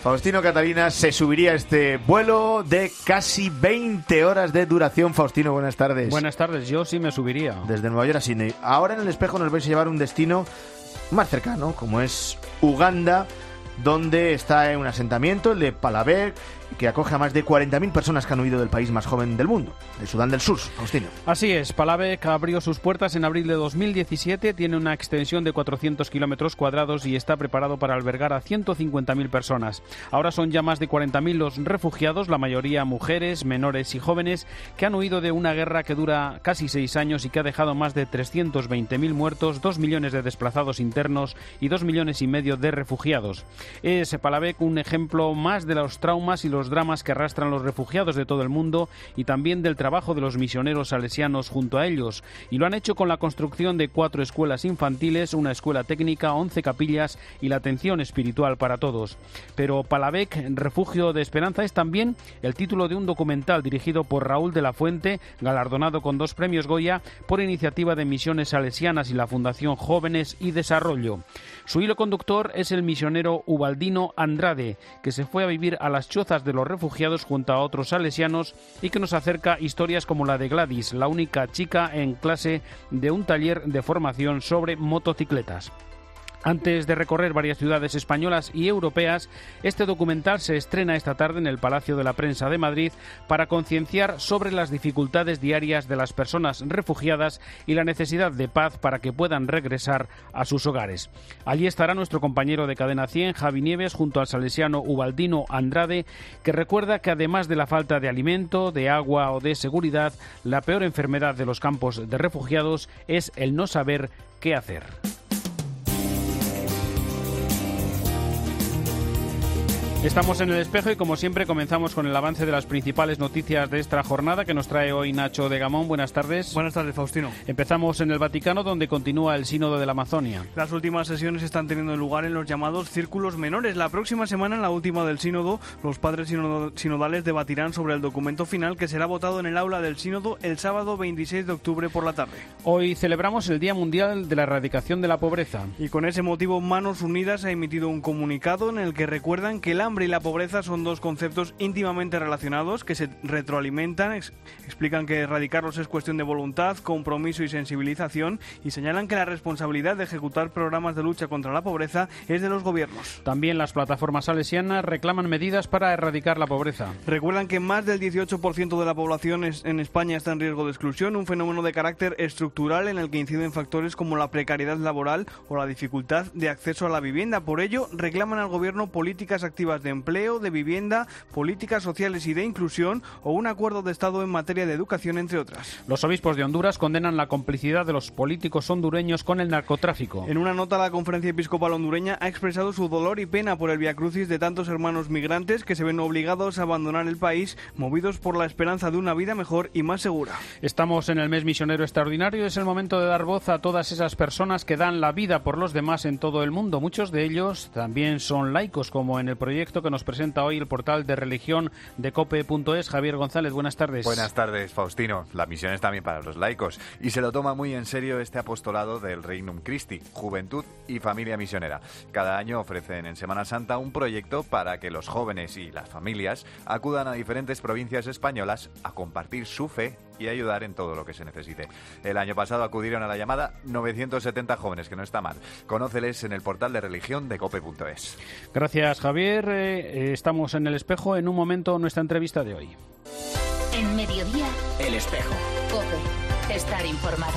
Faustino Catalina se subiría a este vuelo de casi 20 horas de duración. Faustino, buenas tardes. Buenas tardes, yo sí me subiría. Desde Nueva York a Sydney. Ahora en el espejo nos vais a llevar a un destino más cercano, como es Uganda, donde está en un asentamiento, el de Palabek, que acoge a más de 40.000 personas que han huido del país más joven del mundo, de Sudán del Sur. Faustino. Así es, Palabek abrió sus puertas en abril de 2017, tiene una extensión de 400 kilómetros cuadrados y está preparado para albergar a 150.000 personas. Ahora son ya más de 40.000 los refugiados, la mayoría mujeres, menores y jóvenes, que han huido de una guerra que dura casi 6 años y que ha dejado más de 320.000 muertos, 2 millones de desplazados internos y 2,5 millones de refugiados. Es Palabek un ejemplo más de los traumas y los dramas que arrastran los refugiados de todo el mundo y también del trabajo de los misioneros salesianos junto a ellos. Y lo han hecho con la construcción de 4 escuelas infantiles, una escuela técnica, 11 capillas y la atención espiritual para todos. Pero Palabek, refugio de esperanza, es también el título de un documental dirigido por Raúl de la Fuente, galardonado con 2 premios Goya por iniciativa de Misiones Salesianas y la Fundación Jóvenes y Desarrollo. Su hilo conductor es el misionero Ubaldino Andrade, que se fue a vivir a las chozas de los refugiados junto a otros salesianos y que nos acerca historias como la de Gladys, la única chica en clase de un taller de formación sobre motocicletas. Antes de recorrer varias ciudades españolas y europeas, este documental se estrena esta tarde en el Palacio de la Prensa de Madrid para concienciar sobre las dificultades diarias de las personas refugiadas y la necesidad de paz para que puedan regresar a sus hogares. Allí estará nuestro compañero de Cadena 100, Javi Nieves, junto al salesiano Ubaldino Andrade, que recuerda que además de la falta de alimento, de agua o de seguridad, la peor enfermedad de los campos de refugiados es el no saber qué hacer. Estamos en el espejo y como siempre comenzamos con el avance de las principales noticias de esta jornada que nos trae hoy Nacho de Gamón. Buenas tardes. Buenas tardes, Faustino. Empezamos en el Vaticano, donde continúa el Sínodo de la Amazonia. Las últimas sesiones están teniendo lugar en los llamados círculos menores. La próxima semana, en la última del Sínodo, los padres sinodales debatirán sobre el documento final que será votado en el aula del Sínodo el sábado 26 de octubre por la tarde. Hoy celebramos el Día Mundial de la Erradicación de la Pobreza. Y con ese motivo, Manos Unidas ha emitido un comunicado en el que recuerdan que el hambre y la pobreza son 2 conceptos íntimamente relacionados que se retroalimentan. Explican que erradicarlos es cuestión de voluntad, compromiso y sensibilización, y señalan que la responsabilidad de ejecutar programas de lucha contra la pobreza es de los gobiernos. También las plataformas salesianas reclaman medidas para erradicar la pobreza. Recuerdan que más del 18% de la población en España está en riesgo de exclusión, un fenómeno de carácter estructural en el que inciden factores como la precariedad laboral o la dificultad de acceso a la vivienda. Por ello, reclaman al gobierno políticas activas de empleo, de vivienda, políticas sociales y de inclusión o un acuerdo de Estado en materia de educación, entre otras. Los obispos de Honduras condenan la complicidad de los políticos hondureños con el narcotráfico. En una nota, la Conferencia Episcopal hondureña ha expresado su dolor y pena por el viacrucis de tantos hermanos migrantes que se ven obligados a abandonar el país, movidos por la esperanza de una vida mejor y más segura. Estamos en el mes misionero extraordinario. Es el momento de dar voz a todas esas personas que dan la vida por los demás en todo el mundo. Muchos de ellos también son laicos, como en el proyecto que nos presenta hoy el portal de religión de cope.es. Javier González, buenas tardes. Buenas tardes, Faustino. La misión es también para los laicos y se lo toma muy en serio este apostolado del Regnum Christi, Juventud y Familia Misionera. Cada año ofrecen en Semana Santa un proyecto para que los jóvenes y las familias acudan a diferentes provincias españolas a compartir su fe y ayudar en todo lo que se necesite. El año pasado acudieron a la llamada 970 jóvenes, que no está mal. Conóceles en el portal de religión de cope.es. Gracias, Javier. Estamos en el espejo. En un momento, nuestra entrevista de hoy. En Mediodía, El Espejo. COPE. Estar informada.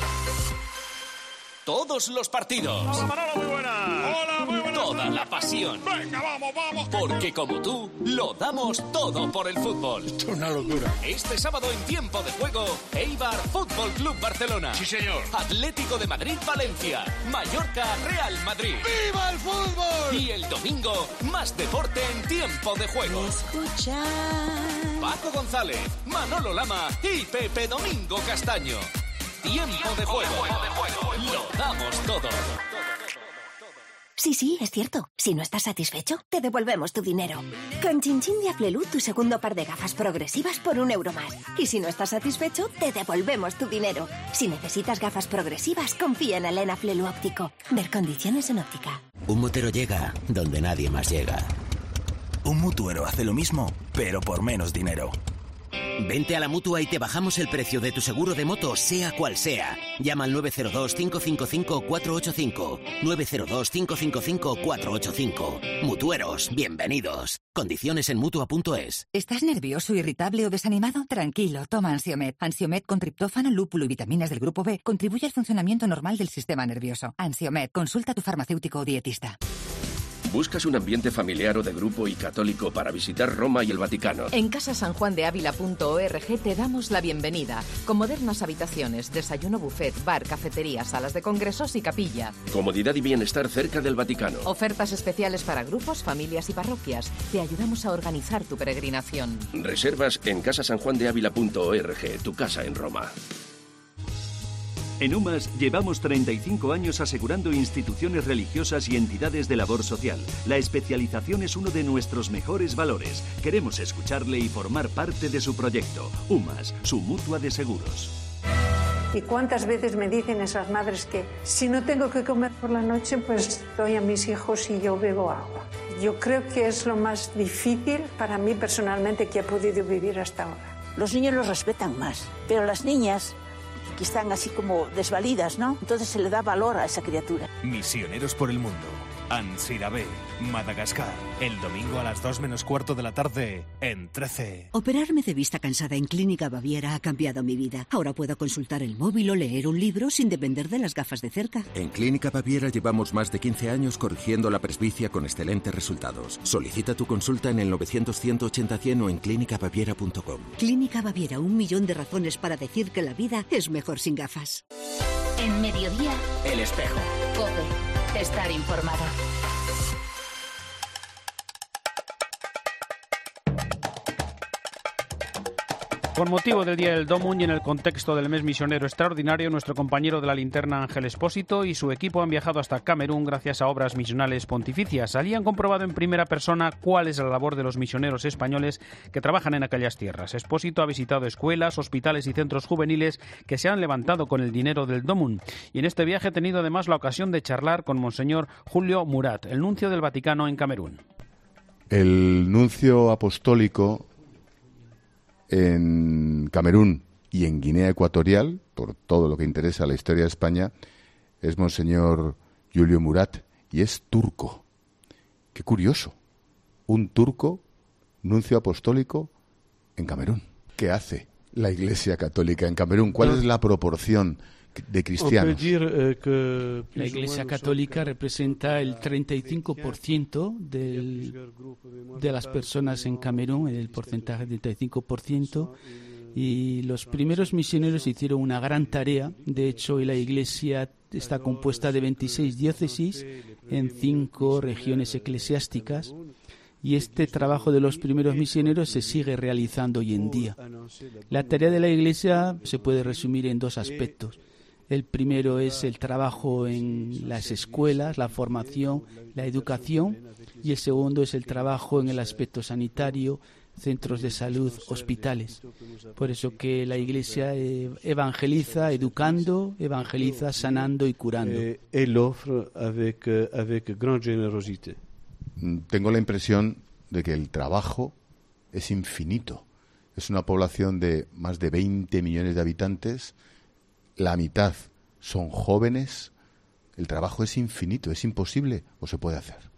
Todos los partidos. Hola, Manolo, muy buenas. Hola, muy buenas. Toda la pasión. Venga, vamos. Porque como tú, lo damos todo por el fútbol. Esto es una locura. Este sábado en Tiempo de Juego, Eibar Fútbol Club Barcelona. Sí, señor. Atlético de Madrid, Valencia. Mallorca, Real Madrid. ¡Viva el fútbol! Y el domingo, más deporte en Tiempo de Juego. Escucha. Paco González, Manolo Lama y Pepe Domingo Castaño. Tiempo de Juego. Lo damos todo. Sí, es cierto. Si no estás satisfecho, te devolvemos tu dinero. Con Chin de Aflelu, tu segundo par de gafas progresivas por €1 más. Y si no estás satisfecho, te devolvemos tu dinero. Si necesitas gafas progresivas, confía en Elena Aflelu Óptico. Ver condiciones en óptica. Un motero llega donde nadie más llega. Un mutuero hace lo mismo, pero por menos dinero. Vente a la Mutua y te bajamos el precio de tu seguro de moto, sea cual sea. Llama al 902-555-485. 902-555-485. Mutueros, bienvenidos. Condiciones en Mutua.es. ¿Estás nervioso, irritable o desanimado? Tranquilo, toma Ansiomed. Ansiomed con triptófano, lúpulo y vitaminas del grupo B contribuye al funcionamiento normal del sistema nervioso. Ansiomed, consulta a tu farmacéutico o dietista. ¿Buscas un ambiente familiar o de grupo y católico para visitar Roma y el Vaticano? En casasanjuandeavila.org te damos la bienvenida, con modernas habitaciones, desayuno buffet, bar, cafetería, salas de congresos y capilla. Comodidad y bienestar cerca del Vaticano. Ofertas especiales para grupos, familias y parroquias. Te ayudamos a organizar tu peregrinación. Reservas en casasanjuandeavila.org, tu casa en Roma. En UMAS llevamos 35 años asegurando instituciones religiosas y entidades de labor social. La especialización es uno de nuestros mejores valores. Queremos escucharle y formar parte de su proyecto. UMAS, su mutua de seguros. ¿Y cuántas veces me dicen esas madres que si no tengo que comer por la noche, pues doy a mis hijos y yo bebo agua? Yo creo que es lo más difícil para mí personalmente que he podido vivir hasta ahora. Los niños los respetan más, pero las niñas, que están así como desvalidas, ¿no? Entonces se le da valor a esa criatura. Misioneros por el mundo. Ansirabé, Madagascar. El domingo a las 2:45 de la tarde en 13. Operarme de vista cansada en Clínica Baviera ha cambiado mi vida. Ahora puedo consultar el móvil o leer un libro sin depender de las gafas de cerca. En Clínica Baviera llevamos más de 15 años corrigiendo la presbicia con excelentes resultados. Solicita tu consulta en el 900-180-100 o en clínicabaviera.com. Clínica Baviera, 1 millón de razones para decir que la vida es mejor sin gafas. En Mediodía, El Espejo. COPE. Estar informado. Con motivo del Día del Domun y en el contexto del mes misionero extraordinario, nuestro compañero de la linterna Ángel Espósito y su equipo han viajado hasta Camerún gracias a obras misionales pontificias. Allí han comprobado en primera persona cuál es la labor de los misioneros españoles que trabajan en aquellas tierras. Espósito ha visitado escuelas, hospitales y centros juveniles que se han levantado con el dinero del Domun. Y en este viaje ha tenido además la ocasión de charlar con Monseñor Julio Murat, el nuncio del Vaticano en Camerún. El nuncio apostólico en Camerún y en Guinea Ecuatorial, por todo lo que interesa a la historia de España, es Monseñor Julio Murat, y es turco. Qué curioso, un turco nuncio apostólico en Camerún. ¿Qué hace la Iglesia Católica en Camerún? ¿Cuál es la proporción de cristianos? La Iglesia Católica representa el 35% de las personas en Camerún, el porcentaje del 35%, y los primeros misioneros hicieron una gran tarea. De hecho, la Iglesia está compuesta de 26 diócesis en 5 regiones eclesiásticas, y este trabajo de los primeros misioneros se sigue realizando hoy en día. La tarea de la Iglesia se puede resumir en 2 aspectos. El primero es el trabajo en las escuelas, la formación, la educación, y el segundo es el trabajo en el aspecto sanitario, centros de salud, hospitales. Por eso que la Iglesia evangeliza educando, evangeliza sanando y curando. Elle offre avec grande générosité. Tengo la impresión de que el trabajo es infinito. Es una población de más de 20 millones de habitantes. La mitad son jóvenes. El trabajo es infinito, es imposible o se puede hacer.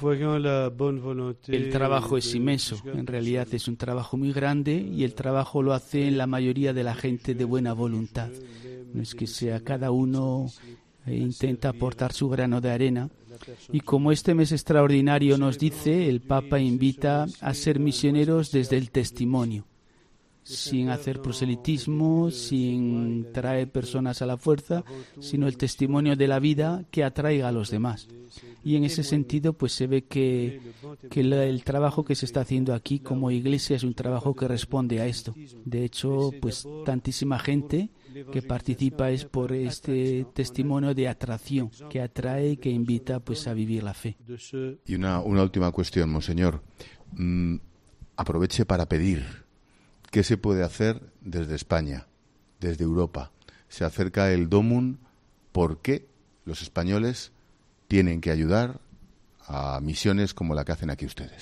El trabajo es inmenso, en realidad es un trabajo muy grande, y el trabajo lo hace la mayoría de la gente de buena voluntad. No es que sea cada uno intenta aportar su grano de arena. Y como este mes extraordinario nos dice, el Papa invita a ser misioneros desde el testimonio, sin hacer proselitismo, sin traer personas a la fuerza, sino el testimonio de la vida que atraiga a los demás. Y en ese sentido, pues se ve que el trabajo que se está haciendo aquí como iglesia es un trabajo que responde a esto. De hecho, pues tantísima gente que participa es por este testimonio de atracción, que atrae y que invita pues a vivir la fe. Y una última cuestión, Monseñor. Aproveche para pedir. ¿Qué se puede hacer desde España, desde Europa? Se acerca el Domun. ¿Por qué los españoles tienen que ayudar a misiones como la que hacen aquí ustedes?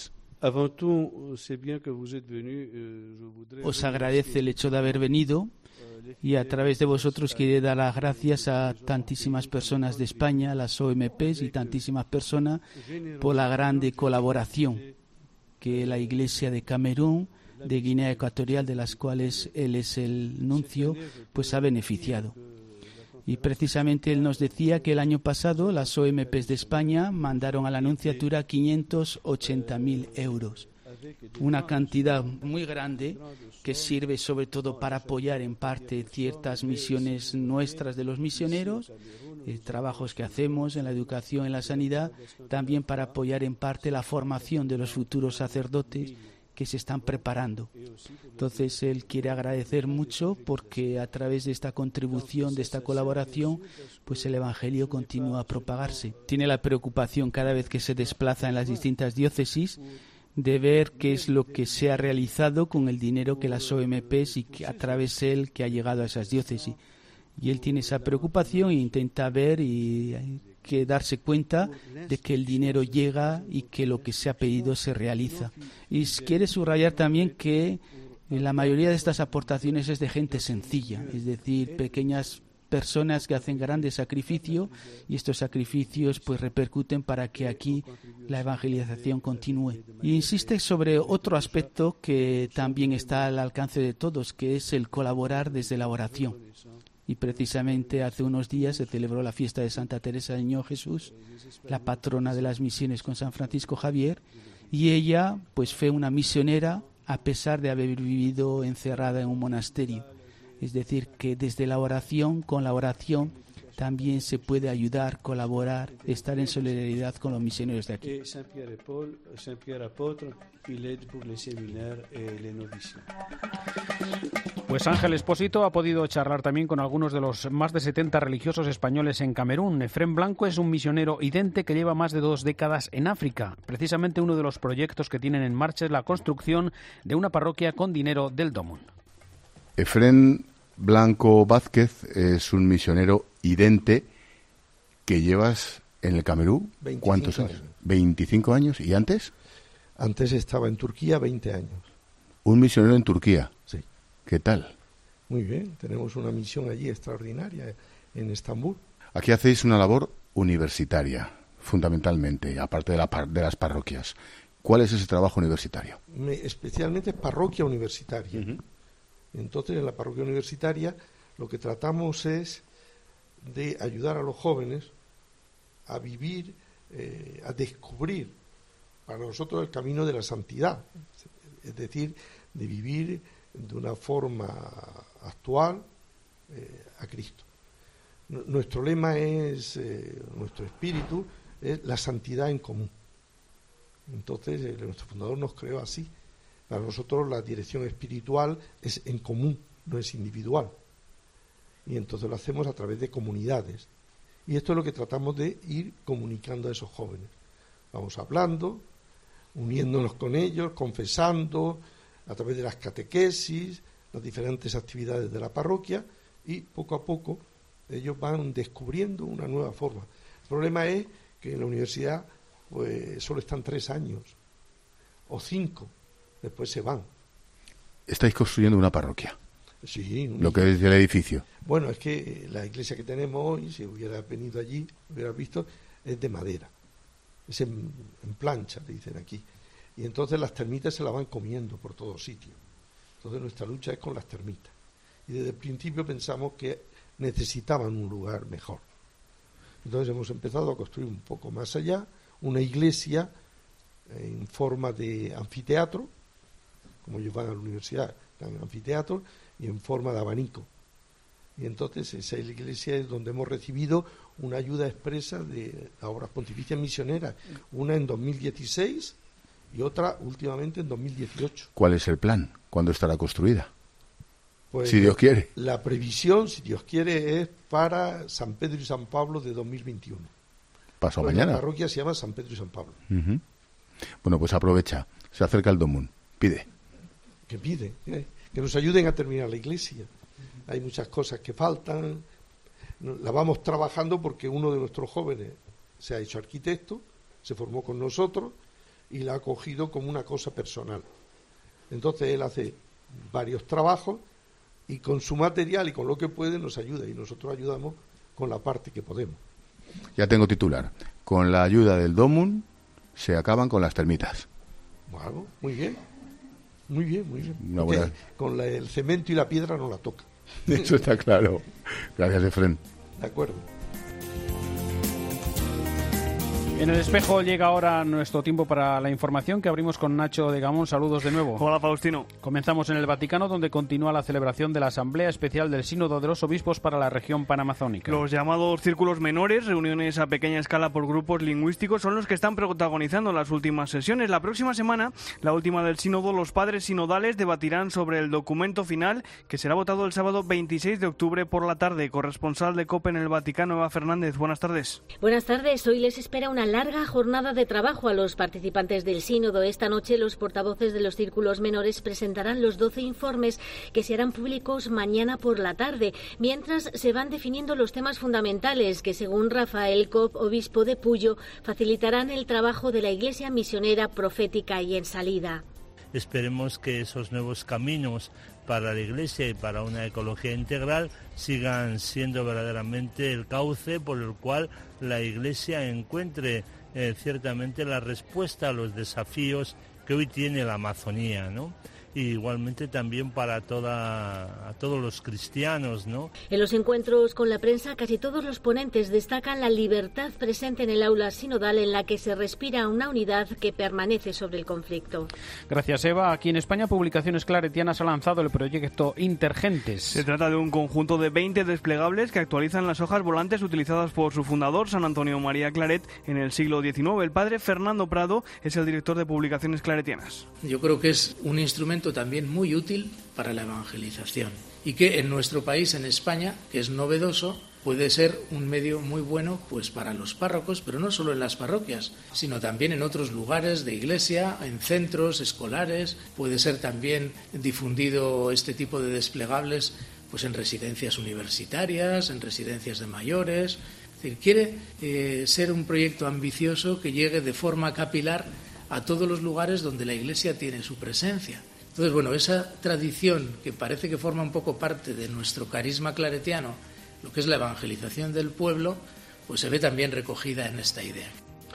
Os agradece el hecho de haber venido y a través de vosotros quiere dar las gracias a tantísimas personas de España, las OMPs y tantísimas personas por la grande colaboración que la Iglesia de Camerún, de Guinea Ecuatorial, de las cuales él es el nuncio, pues ha beneficiado. Y precisamente él nos decía que el año pasado las OMPs de España mandaron a la Nunciatura 580.000 euros. Una cantidad muy grande que sirve sobre todo para apoyar en parte ciertas misiones nuestras de los misioneros, trabajos que hacemos en la educación, en la sanidad, también para apoyar en parte la formación de los futuros sacerdotes que se están preparando. Entonces él quiere agradecer mucho porque a través de esta contribución, de esta colaboración, pues el Evangelio continúa a propagarse. Tiene la preocupación cada vez que se desplaza en las distintas diócesis de ver qué es lo que se ha realizado con el dinero que las OMPs y que a través de él que ha llegado a esas diócesis. Y él tiene esa preocupación e intenta ver y hay que darse cuenta de que el dinero llega y que lo que se ha pedido se realiza. Y quiere subrayar también que la mayoría de estas aportaciones es de gente sencilla, es decir, pequeñas personas que hacen grandes sacrificios y estos sacrificios pues repercuten para que aquí la evangelización continúe. Y insiste sobre otro aspecto que también está al alcance de todos, que es el colaborar desde la oración. Y precisamente hace unos días se celebró la fiesta de Santa Teresa del Niño Jesús, la patrona de las misiones con San Francisco Javier, y ella pues fue una misionera a pesar de haber vivido encerrada en un monasterio. Es decir, que desde la oración, con la oración, también se puede ayudar, colaborar, estar en solidaridad con los misioneros de aquí. Pues Ángel Expósito ha podido charlar también con algunos de los más de 70 religiosos españoles en Camerún. Efrén Blanco es un misionero idente que lleva más de 2 décadas en África. Precisamente uno de los proyectos que tienen en marcha es la construcción de una parroquia con dinero del DOMUN. Efrén Blanco Vázquez es un misionero idente que llevas en el Camerún. ¿Cuántos años? 25 años. ¿Y antes? Antes estaba en Turquía 20 años. ¿Un misionero en Turquía? Sí. ¿Qué tal? Muy bien, tenemos una misión allí extraordinaria en Estambul. Aquí hacéis una labor universitaria, fundamentalmente, aparte de las parroquias. ¿Cuál es ese trabajo universitario? Especialmente parroquia universitaria. Uh-huh. Entonces, en la parroquia universitaria lo que tratamos es de ayudar a los jóvenes a vivir, a descubrir para nosotros el camino de la santidad, es decir, de vivir de una forma actual a Cristo. Nuestro lema es, nuestro espíritu es la santidad en común. Entonces, nuestro fundador nos creó así. Para nosotros la dirección espiritual es en común, no es individual. Y entonces lo hacemos a través de comunidades. Y esto es lo que tratamos de ir comunicando a esos jóvenes. Vamos hablando, uniéndonos con ellos, confesando, a través de las catequesis, las diferentes actividades de la parroquia, y poco a poco ellos van descubriendo una nueva forma. El problema es que en la universidad pues solo están 3 años o 5, después se van. Estáis construyendo una parroquia. Sí. Lo que es el edificio. Bueno, es que la iglesia que tenemos hoy, si hubiera venido allí, hubieras visto, es de madera. Es en plancha, le dicen aquí. Y entonces las termitas se la van comiendo por todos sitios. Entonces nuestra lucha es con las termitas. Y desde el principio pensamos que necesitaban un lugar mejor. Entonces hemos empezado a construir un poco más allá una iglesia en forma de anfiteatro, como ellos van a la universidad, en anfiteatro, y en forma de abanico. Y entonces esa iglesia es donde hemos recibido una ayuda expresa de las obras pontificias misioneras, una en 2016 y otra últimamente en 2018. ¿Cuál es el plan? ¿Cuándo estará construida? Pues si Dios quiere. La previsión, si Dios quiere, es para San Pedro y San Pablo de 2021. Pasado pues mañana. La parroquia se llama San Pedro y San Pablo. Uh-huh. Bueno, pues aprovecha. Se acerca el DOMUN. Pide. Que pide, que nos ayuden a terminar la iglesia. Hay muchas cosas que faltan. La vamos trabajando porque uno de nuestros jóvenes se ha hecho arquitecto, se formó con nosotros y la ha cogido como una cosa personal. Entonces él hace varios trabajos y con su material y con lo que puede nos ayuda, y nosotros ayudamos con la parte que podemos. Ya tengo titular. Con la ayuda del Domun se acaban con las termitas. Bueno, muy bien. Muy bien, muy bien. Buena... Con el cemento y la piedra no la toca. Eso está claro. Gracias, Efrén. De acuerdo. En el espejo llega ahora nuestro tiempo para la información, que abrimos con Nacho de Gamón. Saludos de nuevo. Hola, Faustino. Comenzamos en el Vaticano, donde continúa la celebración de la Asamblea Especial del Sínodo de los Obispos para la región panamazónica. Los llamados círculos menores, reuniones a pequeña escala por grupos lingüísticos, son los que están protagonizando las últimas sesiones. La próxima semana, la última del sínodo, los padres sinodales debatirán sobre el documento final, que será votado el sábado 26 de octubre por la tarde. Corresponsal de COPE en el Vaticano, Eva Fernández. Buenas tardes. Buenas tardes. Hoy les espera una larga jornada de trabajo a los participantes del sínodo. Esta noche los portavoces de los círculos menores presentarán los 12 informes que se harán públicos mañana por la tarde, mientras se van definiendo los temas fundamentales que, según Rafael Cop, obispo de Puyo, facilitarán el trabajo de la Iglesia misionera, profética y en salida. Esperemos que esos nuevos caminos para la Iglesia y para una ecología integral sigan siendo verdaderamente el cauce por el cual la Iglesia encuentre ciertamente la respuesta a los desafíos que hoy tiene la Amazonía, ¿no? Y igualmente también para todos los cristianos, ¿no? En los encuentros con la prensa, casi todos los ponentes destacan la libertad presente en el aula sinodal, en la que se respira una unidad que permanece sobre el conflicto. Gracias, Eva. Aquí en España, Publicaciones Claretianas ha lanzado el proyecto Intergentes. Se trata de un conjunto de 20 desplegables que actualizan las hojas volantes utilizadas por su fundador, San Antonio María Claret, en el siglo XIX. El padre Fernando Prado es el director de Publicaciones Claretianas. Yo creo que es un instrumento también muy útil para la evangelización y que en nuestro país, en España, que es novedoso, puede ser un medio muy bueno pues para los párrocos, pero no solo en las parroquias, sino también en otros lugares de iglesia, en centros escolares. Puede ser también difundido este tipo de desplegables pues en residencias universitarias, en residencias de mayores. Es decir, quiere ser un proyecto ambicioso que llegue de forma capilar a todos los lugares donde la Iglesia tiene su presencia. Entonces, bueno, esa tradición que parece que forma un poco parte de nuestro carisma claretiano, lo que es la evangelización del pueblo, pues se ve también recogida en esta idea.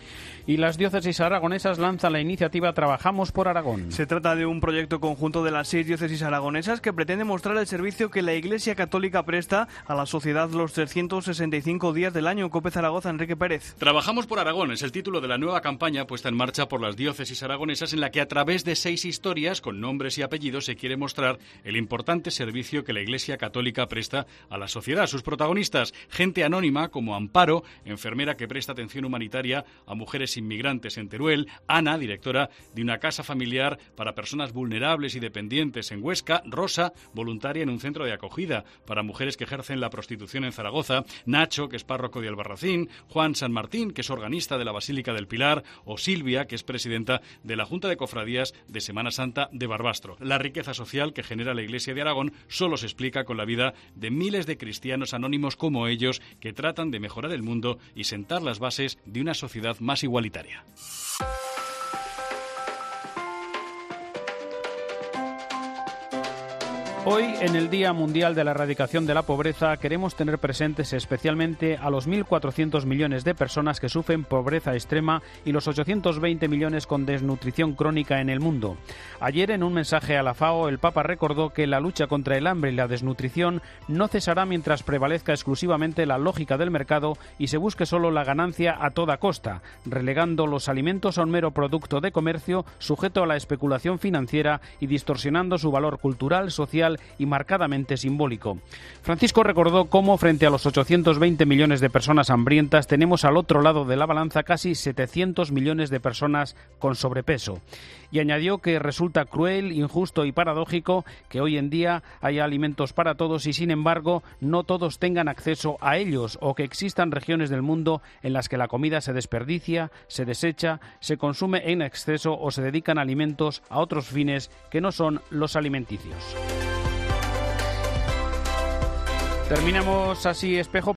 Y las diócesis aragonesas lanzan la iniciativa Trabajamos por Aragón. Se trata de un proyecto conjunto de las 6 diócesis aragonesas que pretende mostrar el servicio que la Iglesia Católica presta a la sociedad los 365 días del año. COPE Zaragoza, Enrique Pérez. Trabajamos por Aragón es el título de la nueva campaña puesta en marcha por las diócesis aragonesas, en la que a través de 6 historias con nombres y apellidos se quiere mostrar el importante servicio que la Iglesia Católica presta a la sociedad. Sus protagonistas, gente anónima como Amparo, enfermera que presta atención humanitaria a mujeres inmigrantes en Teruel; Ana, directora de una casa familiar para personas vulnerables y dependientes en Huesca; Rosa, voluntaria en un centro de acogida para mujeres que ejercen la prostitución en Zaragoza; Nacho, que es párroco de Albarracín; Juan San Martín, que es organista de la Basílica del Pilar; o Silvia, que es presidenta de la Junta de Cofradías de Semana Santa de Barbastro. La riqueza social que genera la Iglesia de Aragón solo se explica con la vida de miles de cristianos anónimos como ellos, que tratan de mejorar el mundo y sentar las bases de una sociedad más igualitaria. Hoy, en el Día Mundial de la Erradicación de la Pobreza, queremos tener presentes especialmente a los 1.400 millones de personas que sufren pobreza extrema y los 820 millones con desnutrición crónica en el mundo. Ayer, en un mensaje a la FAO, el Papa recordó que la lucha contra el hambre y la desnutrición no cesará mientras prevalezca exclusivamente la lógica del mercado y se busque solo la ganancia a toda costa, relegando los alimentos a un mero producto de comercio sujeto a la especulación financiera y distorsionando su valor cultural, social y marcadamente simbólico. Francisco recordó cómo, frente a los 820 millones de personas hambrientas, tenemos al otro lado de la balanza casi 700 millones de personas con sobrepeso. Y añadió que resulta cruel, injusto y paradójico que hoy en día haya alimentos para todos y, sin embargo, no todos tengan acceso a ellos, o que existan regiones del mundo en las que la comida se desperdicia, se desecha, se consume en exceso o se dedican alimentos a otros fines que no son los alimenticios. Terminamos así, Espejo,